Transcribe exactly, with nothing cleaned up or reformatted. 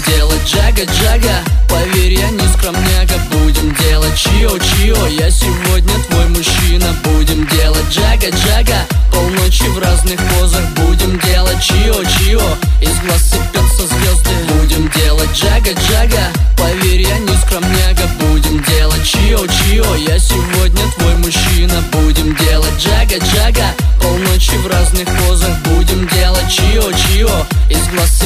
делать джага-джага, поверь, я не скромняга. Будем делать чио-чио, я сегодня твой мужчина. Будем делать джага-джага, полночи в разных позах. Будем делать чио-чио, из глаз сыпятся звезды. Будем делать джага-джага, поверь, я не скромняга. Будем делать чио-чио, я сегодня твой мужчина. Будем делать джага-джага, полночи в разных позах. Будем делать чио-чио, из глаз